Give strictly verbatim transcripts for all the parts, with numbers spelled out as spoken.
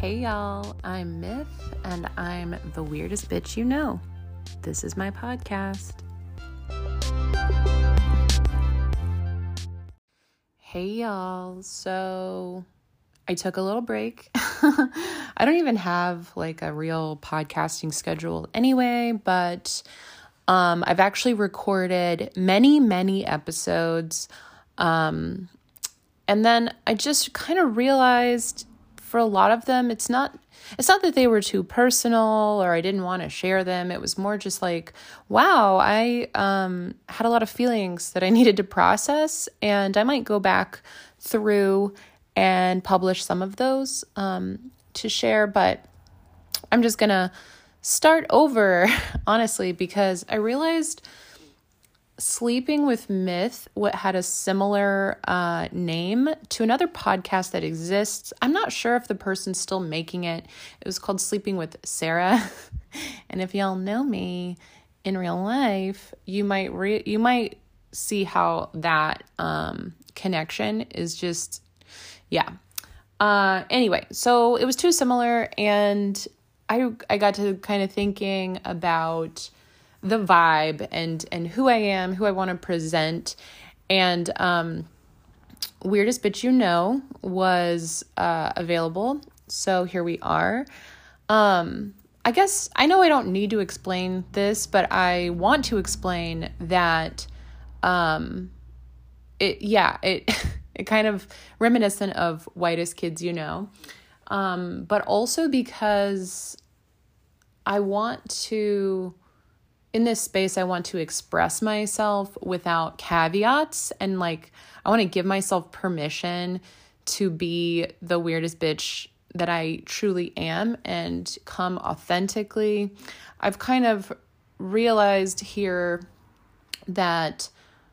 Hey y'all, I'm Myth, and I'm the weirdest bitch you know. This is my podcast. Hey y'all, so I took a little break. I don't even have like a real podcasting schedule anyway, but um, I've actually recorded many, many episodes. Um, and then I just kind of realized for a lot of them, it's not, it's not that they were too personal or I didn't want to share them. It was more just like, wow, I um, had a lot of feelings that I needed to process, and I might go back through and publish some of those um, to share, but I'm just going to start over, honestly, because I realized Sleeping with Myth what had a similar uh, name to another podcast that exists. I'm not sure if the person's still making it. It was called Sleeping with Sarah. And if y'all know me in real life, you might re- you might see how that um, connection is just, yeah. Uh, anyway, so it was too similar, and I I got to kind of thinking about the vibe and and who I am, who I want to present. And um, Weirdest Bitch You Know was uh, available. So here we are. Um, I guess I know I don't need to explain this, but I want to explain that um, it, yeah, it, it kind of reminiscent of Whitest Kids You Know. Um, but also because I want to, in this space, I want to express myself without caveats, and like, I want to give myself permission to be the weirdest bitch that I truly am and come authentically. I've kind of realized here that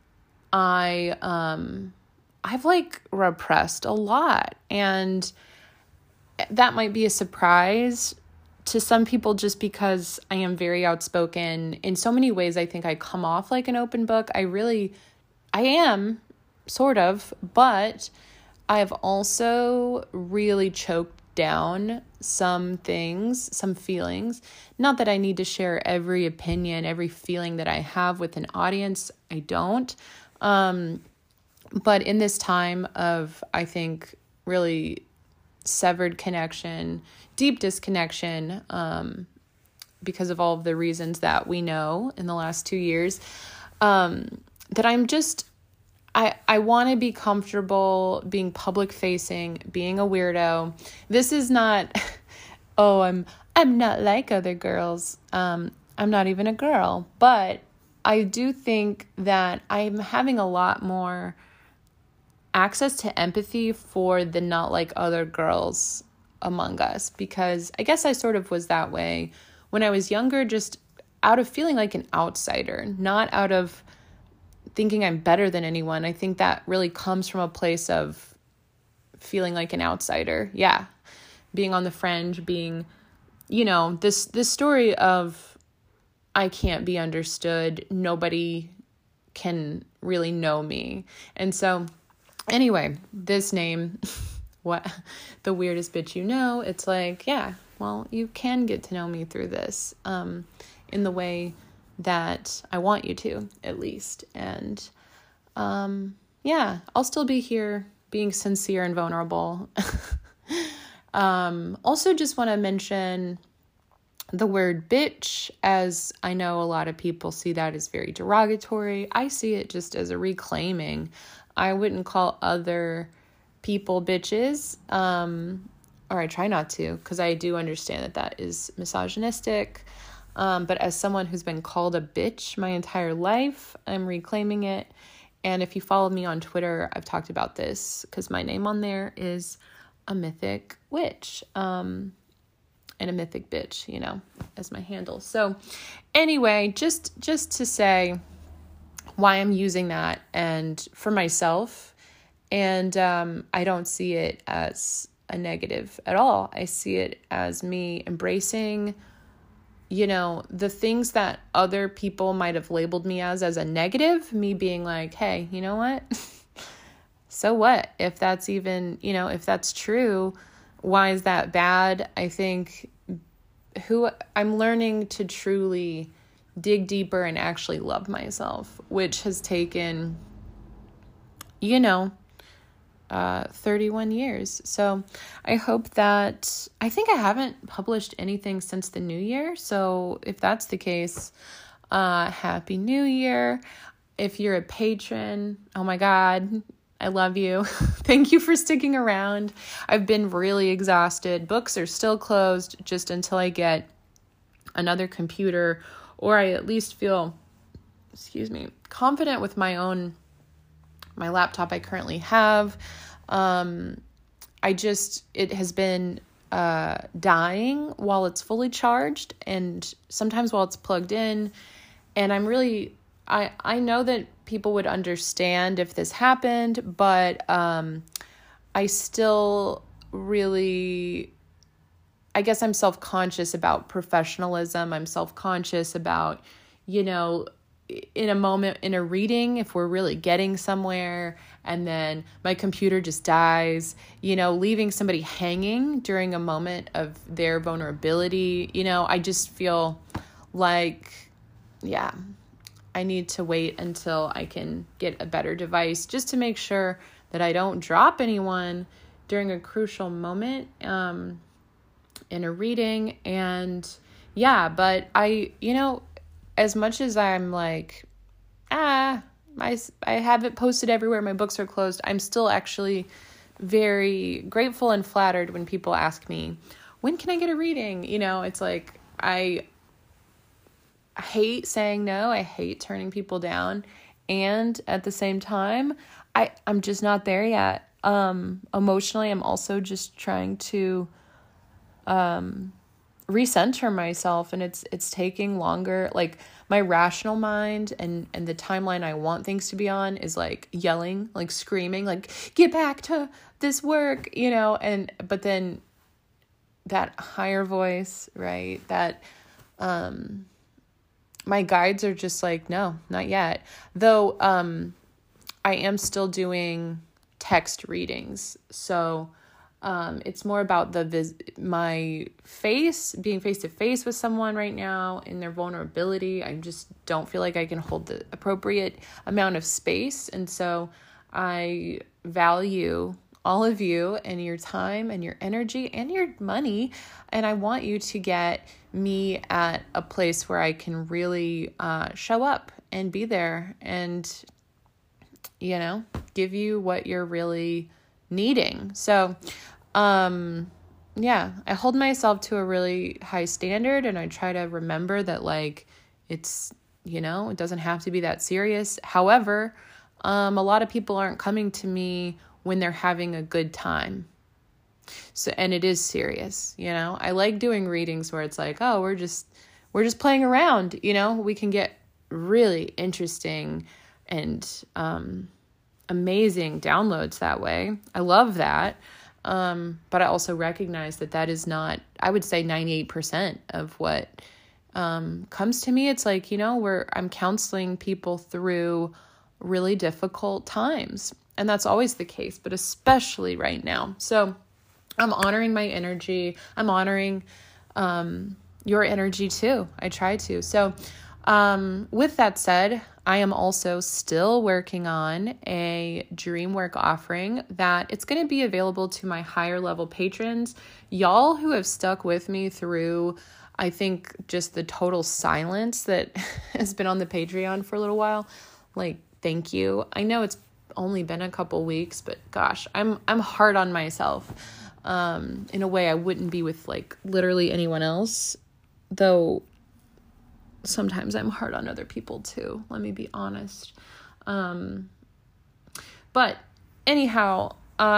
I, um, I've like repressed a lot, and that might be a surprise to some people just because I am very outspoken. In so many ways, I think I come off like an open book. I really, I am, sort of, but I've also really choked down some things, some feelings. Not that I need to share every opinion, every feeling that I have with an audience. I don't. Um, but in this time of, I think, really severed connection, deep disconnection, um, because of all of the reasons that we know in the last two years, um, that I'm just, I, I want to be comfortable being public facing, being a weirdo. This is not, oh, I'm, I'm not like other girls. Um, I'm not even a girl, but I do think that I'm having a lot more access to empathy for the not like other girls among us, because I guess I sort of was that way when I was younger, just out of feeling like an outsider, not out of thinking I'm better than anyone. I think that really comes from a place of feeling like an outsider. Yeah. Being on the fringe, being, you know, this, this story of I can't be understood. Nobody can really know me. And so anyway, this name, what, the weirdest bitch you know, it's like, yeah, well, you can get to know me through this, um, in the way that I want you to, at least. And, um, yeah, I'll still be here being sincere and vulnerable. um, also just want to mention the word bitch, as I know a lot of people see that as very derogatory. I see it just as a reclaiming. I wouldn't call other people bitches, um, or I try not to, because I do understand that that is misogynistic. Um, but as someone who's been called a bitch my entire life, I'm reclaiming it. And if you follow me on Twitter, I've talked about this because my name on there is a mythic witch, um, and a mythic bitch, you know, as my handle. So anyway, just, just to say why I'm using that and for myself. And um, I don't see it as a negative at all. I see it as me embracing, you know, the things that other people might have labeled me as, as a negative, me being like, hey, you know what? So what? If that's even, you know, if that's true, why is that bad? I think who I'm learning to truly dig deeper and actually love myself, which has taken, you know, uh, thirty-one years. So I hope that, I think I haven't published anything since the new year. So if that's the case, uh, Happy New Year. If you're a patron, oh my God, I love you. Thank you for sticking around. I've been really exhausted. Books are still closed just until I get another computer, or I at least feel, excuse me, confident with my own, my laptop I currently have. Um, I just, it has been uh, dying while it's fully charged and sometimes while it's plugged in. And I'm really, I, I know that people would understand if this happened, but um, I still really, I guess I'm self-conscious about professionalism. I'm self-conscious about, you know, in a moment in a reading, if we're really getting somewhere and then my computer just dies, you know, leaving somebody hanging during a moment of their vulnerability, you know, I just feel like, yeah, I need to wait until I can get a better device just to make sure that I don't drop anyone during a crucial moment um, in a reading. And yeah, but I, you know, as much as I'm like, ah, I, I have it posted everywhere, my books are closed, I'm still actually very grateful and flattered when people ask me, when can I get a reading? You know, it's like, I I hate saying no. I hate turning people down. And at the same time, I, I'm just not there yet. Um, emotionally, I'm also just trying to um, recenter myself, and it's it's taking longer. Like my rational mind and, and the timeline I want things to be on is like yelling, like screaming, like get back to this work, you know, and but then that higher voice, right? That um my guides are just like, no, not yet. Though um, I am still doing text readings. So um, it's more about the vis- my face, being face to face with someone right now in their vulnerability. I just don't feel like I can hold the appropriate amount of space. And so I value all of you and your time and your energy and your money. And I want you to get me at a place where I can really uh, show up and be there and, you know, give you what you're really needing. So, um, yeah, I hold myself to a really high standard, and I try to remember that, like, it's, you know, it doesn't have to be that serious. However, um, a lot of people aren't coming to me when they're having a good time. So, and it is serious, you know, I like doing readings where it's like, oh, we're just, we're just playing around, you know, we can get really interesting and, um, amazing downloads that way. I love that. Um, but I also recognize that that is not, I would say ninety-eight percent of what, um, comes to me. It's like, you know, where I'm counseling people through really difficult times. And that's always the case, but especially right now. So I'm honoring my energy. I'm honoring um, your energy too. I try to. So um, with that said, I am also still working on a dream work offering that it's going to be available to my higher level patrons. Y'all who have stuck with me through, I think, just the total silence that has been on the Patreon for a little while. Like, thank you. I know it's only been a couple weeks, but gosh, I'm I'm hard on myself um, in a way I wouldn't be with like literally anyone else, though sometimes I'm hard on other people too. Let me be honest. Um, but anyhow,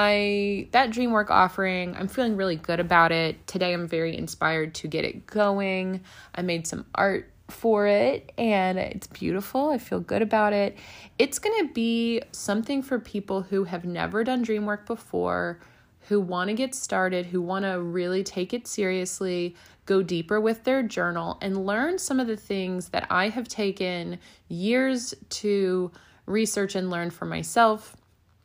I that dream work offering, I'm feeling really good about it. Today I'm very inspired to get it going. I made some art for it and it's beautiful. I feel good about it. It's going to be something for people who have never done dream work before, who want to get started, who want to really take it seriously, go deeper with their journal and learn some of the things that I have taken years to research and learn for myself.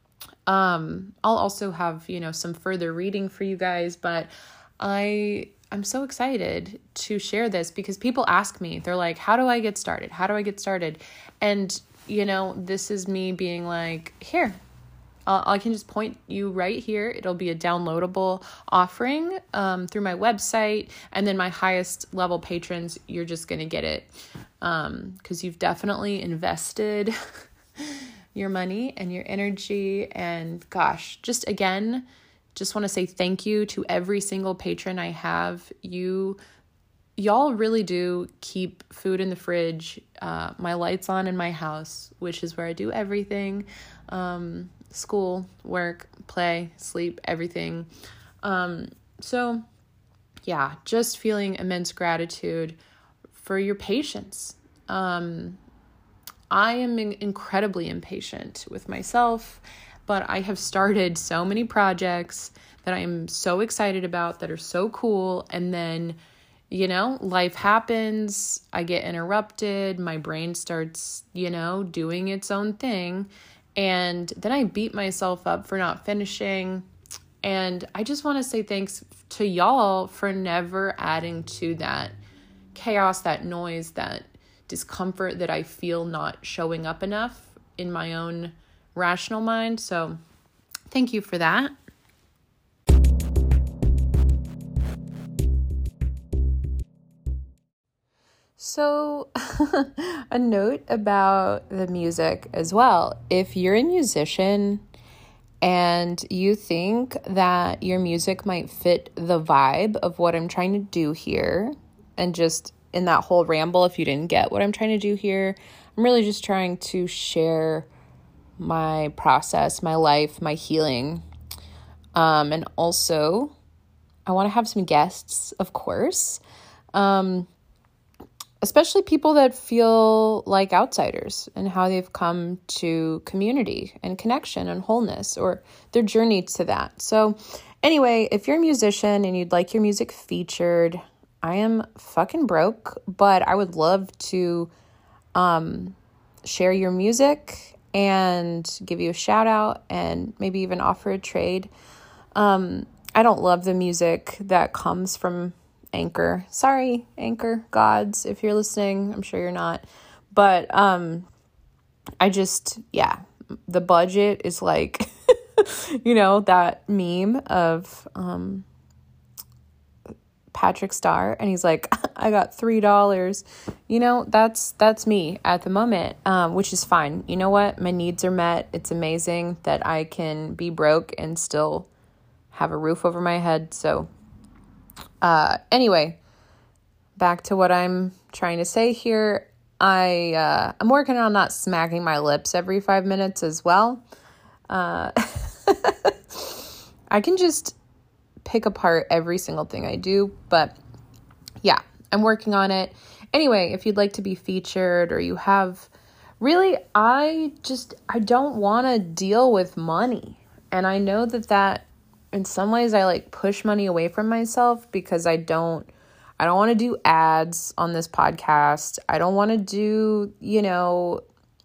Um, I'll also have, you know, some further reading for you guys, but I, I'm so excited to share this because people ask me, they're like, how do I get started? How do I get started? And, you know, this is me being like, here, uh, I can just point you right here. It'll be a downloadable offering um, through my website. And then my highest level patrons, you're just going to get it um, because you've definitely invested your money and your energy. And gosh, just again, just want to say thank you to every single patron I have. You, y'all really do keep food in the fridge, uh, my lights on in my house, which is where I do everything. Um, school, work, play, sleep, everything. Um, so yeah, just feeling immense gratitude for your patience. Um, I am incredibly impatient with myself, but I have started so many projects that I am so excited about that are so cool. And then, you know, life happens, I get interrupted, my brain starts, you know, doing its own thing. And then I beat myself up for not finishing. And I just want to say thanks to y'all for never adding to that chaos, that noise, that discomfort that I feel not showing up enough in my own rational mind. So thank you for that. So a note about the music as well. If you're a musician and you think that your music might fit the vibe of what I'm trying to do here, and just in that whole ramble, if you didn't get what I'm trying to do here, I'm really just trying to share my process, my life, my healing. Um, and also, I want to have some guests, of course, um, especially people that feel like outsiders and how they've come to community and connection and wholeness, or their journey to that. So anyway, if you're a musician and you'd like your music featured, I am fucking broke, but I would love to um, share your music and give you a shout out and maybe even offer a trade. Um, I don't love the music that comes from Anchor. Sorry, Anchor gods, if you're listening. I'm sure you're not. But um, I just, yeah, the budget is like, you know, that meme of um, Patrick Star, and he's like, I got three dollars. You know, that's that's me at the moment, um, which is fine. You know what? My needs are met. It's amazing that I can be broke and still have a roof over my head. So uh, anyway, back to what I'm trying to say here. I, uh, I'm working on not smacking my lips every five minutes as well. Uh, I can just pick apart every single thing I do, but yeah, I'm working on it. Anyway, if you'd like to be featured, or you have, really, I just, I don't want to deal with money. And I know that that in some ways I like push money away from myself because I don't, I don't want to do ads on this podcast. I don't want to do, you know,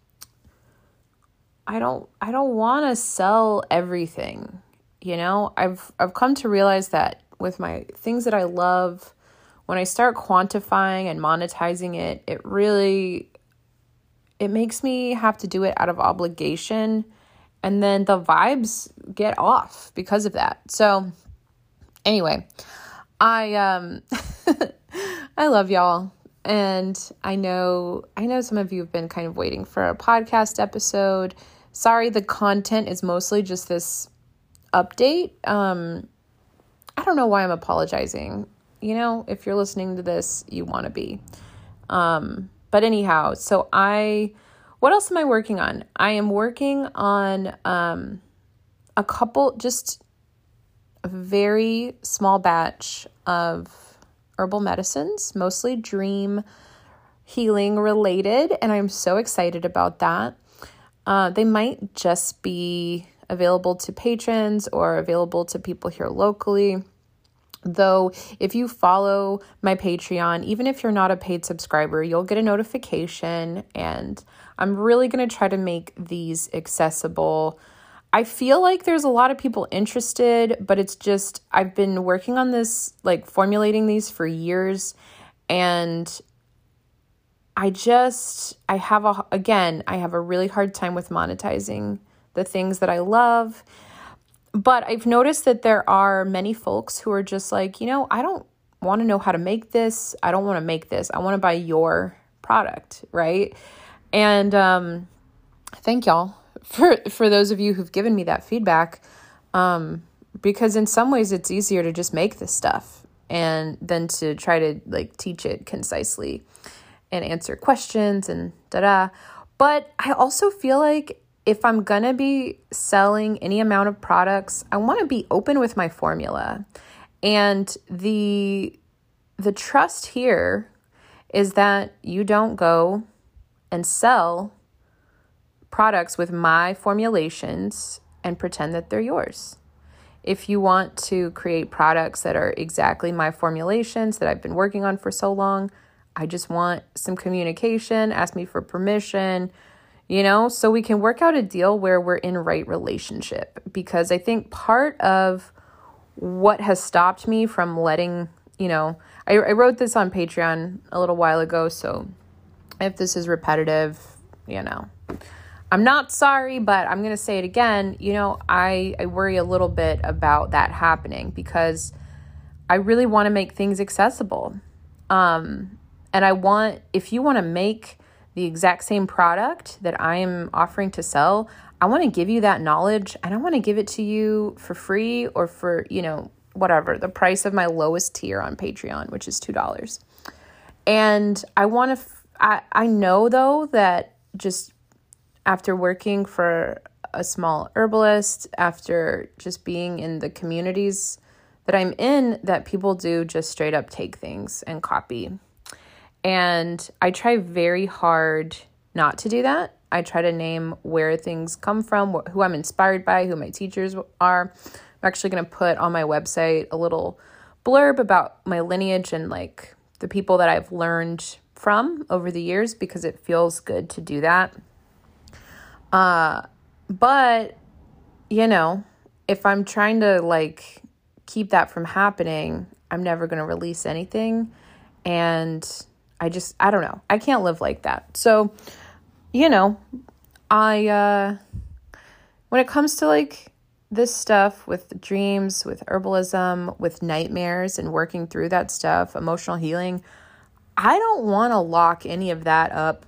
I don't, I don't want to sell everything. You know, I've I've come to realize that with my things that I love, when I start quantifying and monetizing it, it really, it makes me have to do it out of obligation. And then the vibes get off because of that. So anyway, I um I love y'all. And I know I know some of you have been kind of waiting for a podcast episode. Sorry, the content is mostly just this update. Um, I don't know why I'm apologizing. You know, if you're listening to this, you want to be. Um, but anyhow, so I, what else am I working on? I am working on um, a couple, just a very small batch of herbal medicines, mostly dream healing related. And I'm so excited about that. Uh, they might just be available to patrons or available to people here locally. Though, if you follow my Patreon, even if you're not a paid subscriber, you'll get a notification, and I'm really going to try to make these accessible. I feel like there's a lot of people interested, but it's just, I've been working on this, like formulating these for years. And I just, I have a, again, I have a really hard time with monetizing the things that I love. But I've noticed that there are many folks who are just like, you know, I don't want to know how to make this. I don't want to make this. I want to buy your product, right? And um, thank y'all for, for those of you who've given me that feedback. Um, because in some ways it's easier to just make this stuff and then to try to like teach it concisely and answer questions and da-da. But I also feel like if I'm going to be selling any amount of products, I want to be open with my formula. And the the trust here is that you don't go and sell products with my formulations and pretend that they're yours. If you want to create products that are exactly my formulations that I've been working on for so long, I just want some communication, ask me for permission, you know, so we can work out a deal where we're in right relationship. Because I think part of what has stopped me from letting, you know, I, I wrote this on Patreon a little while ago, so if this is repetitive, you know, I'm not sorry, but I'm going to say it again. You know, I, I worry a little bit about that happening because I really want to make things accessible. Um, and I want, if you want to make the exact same product that I am offering to sell, I want to give you that knowledge and I want to give it to you for free or for, you know, whatever, the price of my lowest tier on Patreon, which is two dollars. And I want to, f- I, I know though that just after working for a small herbalist, after just being in the communities that I'm in, that people do just straight up take things and copy. And I try very hard not to do that. I try to name where things come from, wh- who I'm inspired by, who my teachers are. I'm actually going to put on my website a little blurb about my lineage and like the people that I've learned from over the years because it feels good to do that. Uh, but, you know, if I'm trying to like keep that from happening, I'm never going to release anything. And I just, I don't know. I can't live like that. So, you know, I, uh, when it comes to like this stuff with dreams, with herbalism, with nightmares and working through that stuff, emotional healing, I don't want to lock any of that up,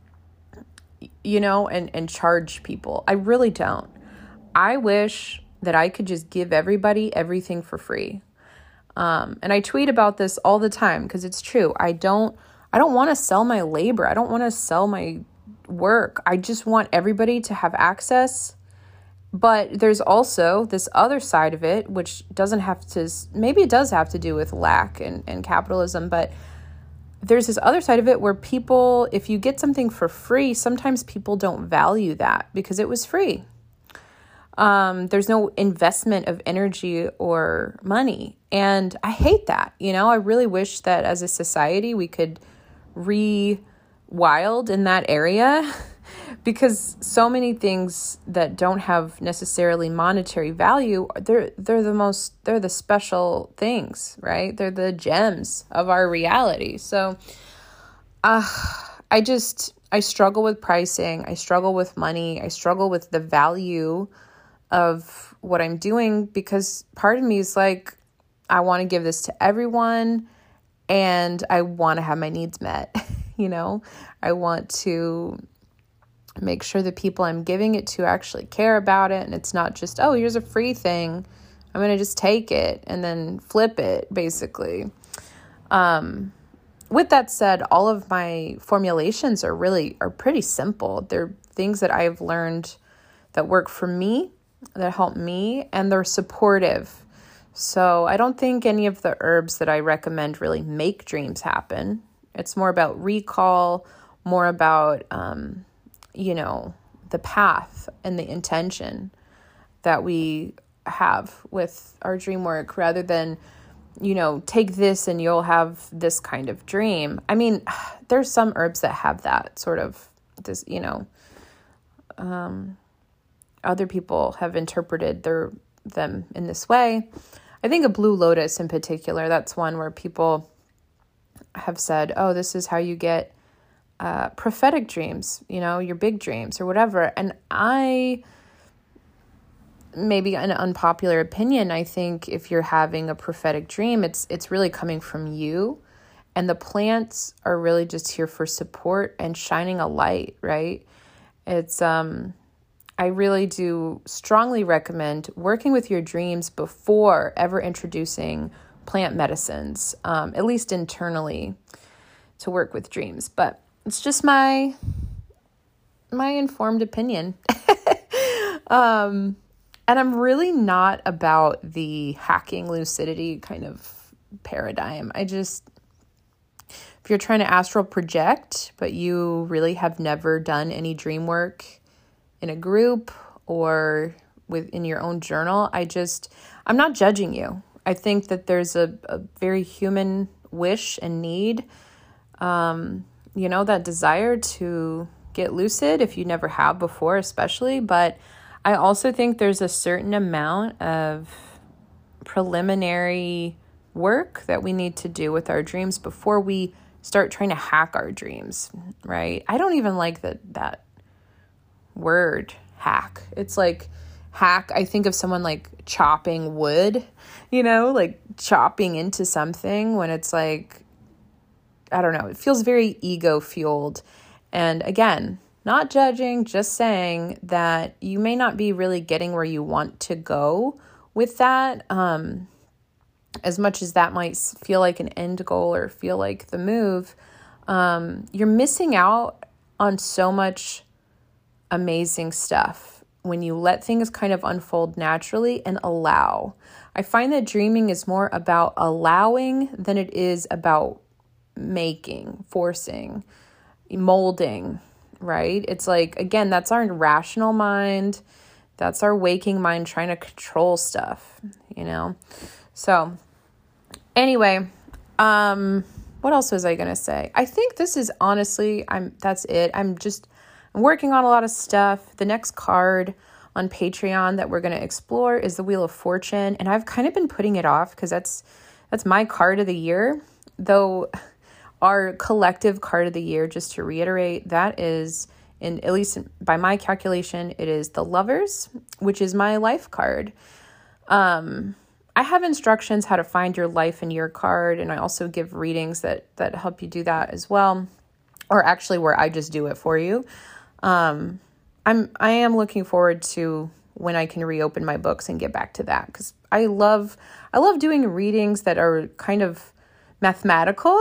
you know, and, and charge people. I really don't. I wish that I could just give everybody everything for free. Um, and I tweet about this all the time because it's true. I don't, I don't want to sell my labor. I don't want to sell my work. I just want everybody to have access. But there's also this other side of it, which doesn't have to, maybe it does have to do with lack and, and capitalism, but there's this other side of it where people, if you get something for free, sometimes people don't value that because it was free. Um, there's no investment of energy or money. And I hate that. You know, I really wish that as a society we could re-wild in that area because so many things that don't have necessarily monetary value, they're they're the most, they're the special things, right? They're the gems of our reality. So uh, I just, I struggle with pricing. I struggle with money. I struggle with the value of what I'm doing because part of me is like, I want to give this to everyone and I want to have my needs met. You know, I want to make sure the people I'm giving it to actually care about it. And it's not just, oh, here's a free thing. I'm going to just take it and then flip it, basically. Um, with that said, all of my formulations are really, are pretty simple. They're things that I've learned that work for me, that help me, and they're supportive. So I don't think any of the herbs that I recommend really make dreams happen. It's more about recall, more about, um, you know, the path and the intention that we have with our dream work rather than, you know, take this and you'll have this kind of dream. I mean, there's some herbs that have that sort of this, you know, um, other people have interpreted their them in this way. I think a Blue Lotus in particular, that's one where people have said, oh, this is how you get uh, prophetic dreams, you know, your big dreams or whatever. And I, maybe an unpopular opinion, I think if you're having a prophetic dream, it's it's really coming from you. And the plants are really just here for support and shining a light, right? It's, um, I really do strongly recommend working with your dreams before ever introducing plant medicines, um, at least internally, to work with dreams. But it's just my, my informed opinion. um, and I'm really not about the hacking lucidity kind of paradigm. I just... If you're trying to astral project, but you really have never done any dream work in a group or within your own journal, I just, I'm not judging you. I think that there's a, a very human wish and need, um, you know, that desire to get lucid if you never have before, especially. But I also think there's a certain amount of preliminary work that we need to do with our dreams before we start trying to hack our dreams, right? I don't even like that that word hack. It's like hack. I think of someone like chopping wood, you know, like chopping into something when it's like, I don't know, it feels very ego fueled. And again, not judging, just saying that you may not be really getting where you want to go with that. Um, as much as that might feel like an end goal or feel like the move, um, you're missing out on so much amazing stuff when you let things kind of unfold naturally and allow. I find that dreaming is more about allowing than it is about making, forcing, molding, right? It's like, again, that's our rational mind. That's our waking mind trying to control stuff, you know? So anyway, um, what else was I going to say? I think this is honestly, I'm, that's it. I'm just, I'm working on a lot of stuff. The next card on Patreon that we're going to explore is the Wheel of Fortune. And I've kind of been putting it off because that's, that's my card of the year. Though our collective card of the year, just to reiterate, that is, in at least by my calculation, it is the Lovers, which is my life card. Um, I have instructions how to find your life and year card, and I also give readings that that help you do that as well, or actually where I just do it for you. Um, I'm I am looking forward to when I can reopen my books and get back to that, because I love I love doing readings that are kind of mathematical.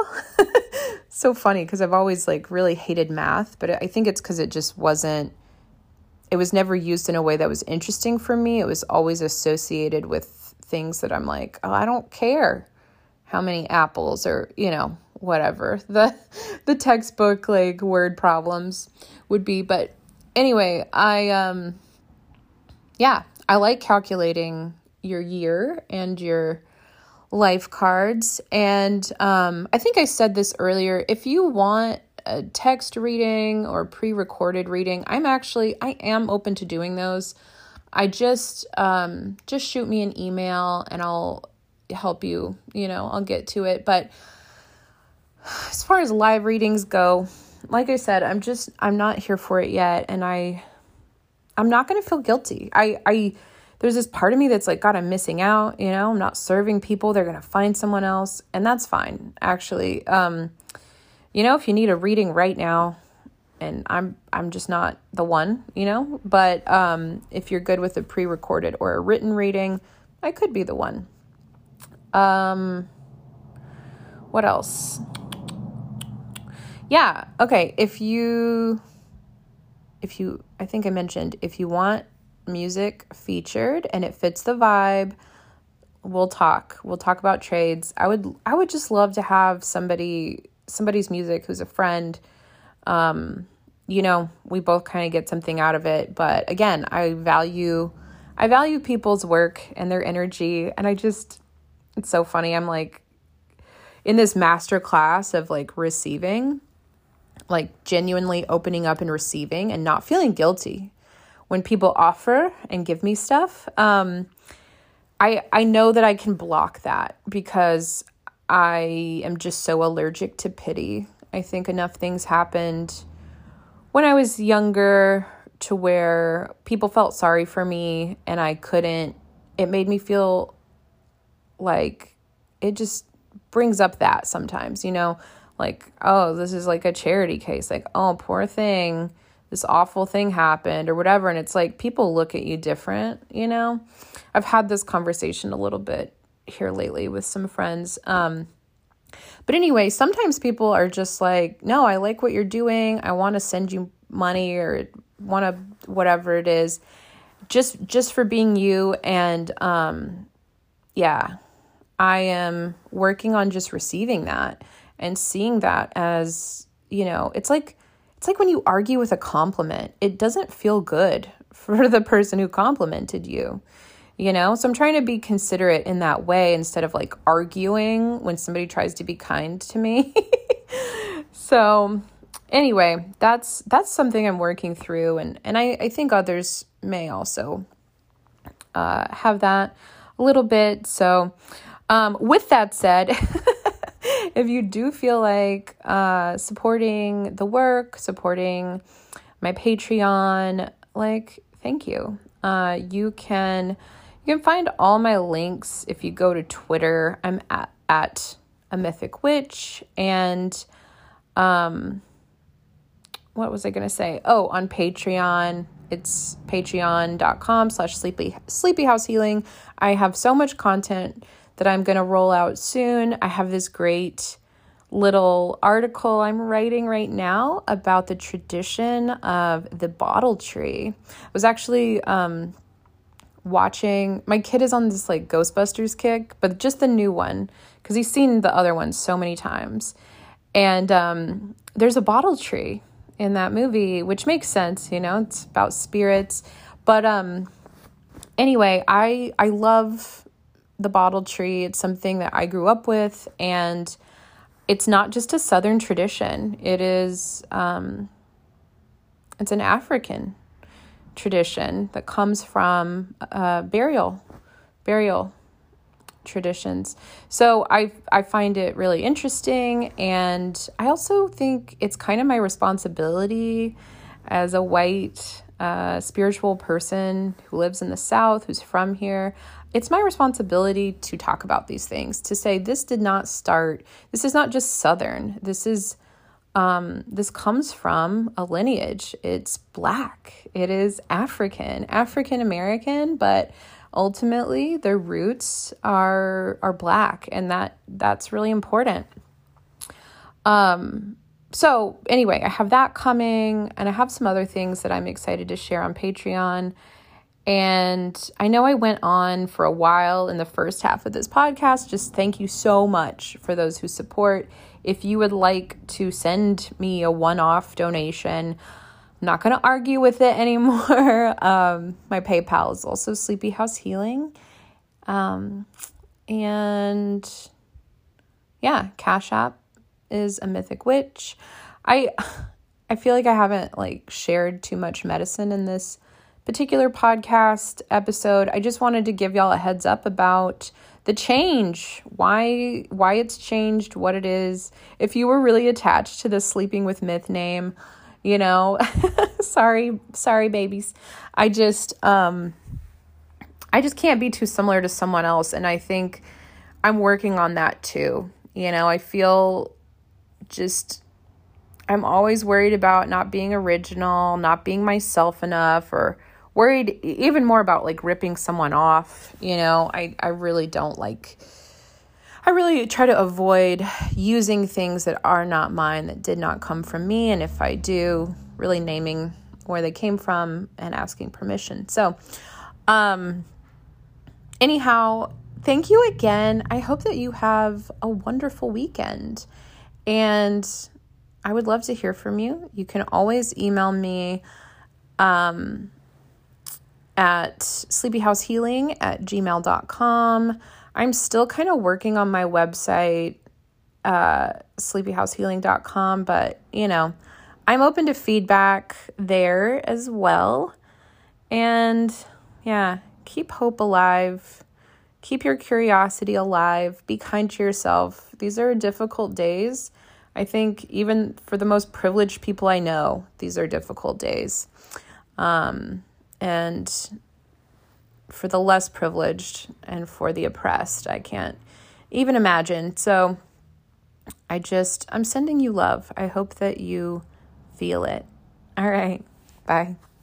So funny, because I've always like really hated math, but I think it's because it just wasn't. It was never used in a way that was interesting for me. It was always associated with things that I'm like, oh, I don't care how many apples or, you know, whatever the the textbook like word problems would be. But anyway, I um yeah, I like calculating your year and your life cards. And um I think I said this earlier, if you want a text reading or pre-recorded reading, I'm actually I am open to doing those. I just, um, just shoot me an email and I'll help you, you know, I'll get to it. But as far as live readings go, like I said, I'm just, I'm not here for it yet. And I, I'm not going to feel guilty. I, I, there's this part of me that's like, God, I'm missing out, you know, I'm not serving people. They're going to find someone else. And that's fine, actually. Um, you know, if you need a reading right now, and I'm I'm just not the one, you know, but um, if you're good with a pre-recorded or a written reading, I could be the one. Um, what else? Yeah, okay, if you, if you, I think I mentioned, if you want music featured and it fits the vibe, we'll talk. We'll talk about trades. I would I would just love to have somebody somebody's music who's a friend. Um, you know, we both kind of get something out of it. But again, I value, I value people's work and their energy. And I just, it's so funny. I'm like in this master class of like receiving, like genuinely opening up and receiving and not feeling guilty. when people offer and give me stuff, um, I I know that I can block that because I am just so allergic to pity. I think enough things happened when I was younger to where people felt sorry for me and I couldn't. It made me feel like it just brings up that sometimes, you know, like, oh, this is like a charity case. Like, oh, poor thing. This awful thing happened or whatever. And it's like people look at you different, you know. I've had this conversation a little bit here lately with some friends. Um, but anyway, sometimes people are just like, no, I like what you're doing. I want to send you money or want to whatever it is just just for being you. And um, yeah, I am working on just receiving that and seeing that as, you know, it's like It's like when you argue with a compliment, it doesn't feel good for the person who complimented you, you know? So I'm trying to be considerate in that way instead of like arguing when somebody tries to be kind to me. So anyway, that's that's something I'm working through. And, and I, I think others may also uh, have that a little bit. So um, with that said... If you do feel like uh, supporting the work, supporting my Patreon, like, thank you. Uh, you can you can find all my links if you go to Twitter. I'm at, at a mythic witch. And um, what was I going to say? Oh, on Patreon, it's patreon.com slash sleepy sleepy house healing. I have so much content that I'm going to roll out soon. I have this great little article I'm writing right now about the tradition of the bottle tree. I was actually um, watching, my kid is on this like Ghostbusters kick, but just the new one, because he's seen the other ones so many times. And um, there's a bottle tree in that movie, which makes sense, you know, it's about spirits. But um, anyway, I I love the bottle tree. It's something that I grew up with, and it's not just a Southern tradition. It is, um, it's an African tradition that comes from uh, burial, burial traditions. So I I find it really interesting, and I also think it's kind of my responsibility as a white uh, spiritual person who lives in the South, who's from here. It's my responsibility to talk about these things, to say this did not start, this is not just Southern, this is, um, this comes from a lineage. It's Black, it is African, African American, but ultimately their roots are, are Black, and that, that's really important. Um, so anyway, I have that coming, and I have some other things that I'm excited to share on Patreon. And I know I went on for a while in the first half of this podcast. Just thank you so much for those who support. If you would like to send me a one-off donation, I'm not going to argue with it anymore. Um, my PayPal is also Sleepy House Healing. Um, and yeah, Cash App is a Mythic Witch. I I feel like I haven't like shared too much medicine in this particular podcast episode. I just wanted to give y'all a heads up about the change, why why it's changed, what it is. If you were really attached to the Sleeping with Myth name, you know, sorry, sorry babies. I just um I just can't be too similar to someone else, and I think I'm working on that too. You know, I feel just I'm always worried about not being original, not being myself enough, or worried even more about like ripping someone off. You know, I, I really don't like, I really try to avoid using things that are not mine, that did not come from me. And if I do, really naming where they came from and asking permission. So, um, anyhow, thank you again. I hope that you have a wonderful weekend, and I would love to hear from you. You can always email me, um, at sleepyhousehealing at gmail dot com. I'm still kind of working on my website, uh, sleepyhousehealing dot com, but, you know, I'm open to feedback there as well. And yeah, keep hope alive. Keep your curiosity alive. Be kind to yourself. These are difficult days. I think even for the most privileged people I know, these are difficult days. Um, and for the less privileged and for the oppressed, I can't even imagine. So I just, I'm sending you love. I hope that you feel it. All right. Bye.